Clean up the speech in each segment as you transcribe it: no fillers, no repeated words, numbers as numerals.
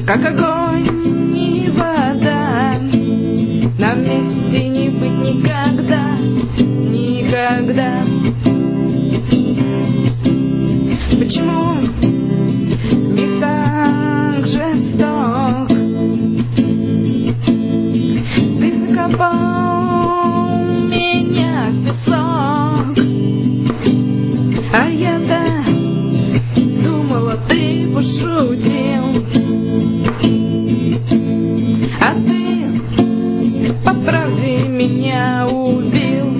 как огонь и вода. Нам вместе не быть никогда, никогда. Почему мир так жесток? Ты закопал меня в песок, а я-то думала, ты пошутил, а ты по правде меня убил.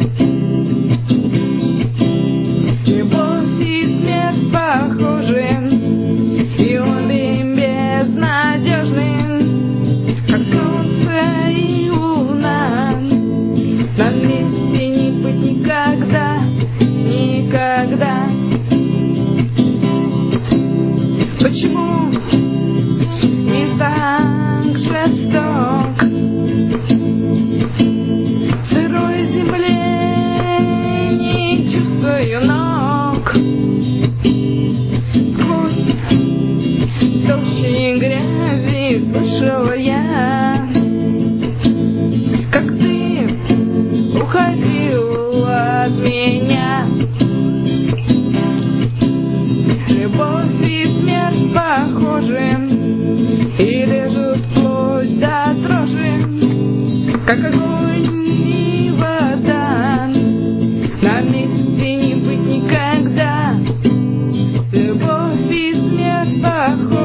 Любовь и смерть похожи, и обе безнадежны, как солнце и луна. Нам вместе не быть никогда, никогда. Почему мир так жесток? В сырой земле не чувствую ног. Сквозь толщи грязи слышала я, как ты уходил от меня. Любовь и смерть похожи и режут вплоть до дрожи, как огонь и вода. На месте не быть никогда. Любовь и смерть похожи.